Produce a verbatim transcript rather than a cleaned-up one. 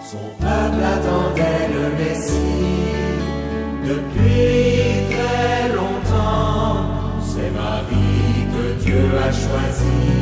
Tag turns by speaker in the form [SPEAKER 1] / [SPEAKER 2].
[SPEAKER 1] Son peuple attendait le Messie depuis très longtemps. C'est Marie que Dieu a choisie.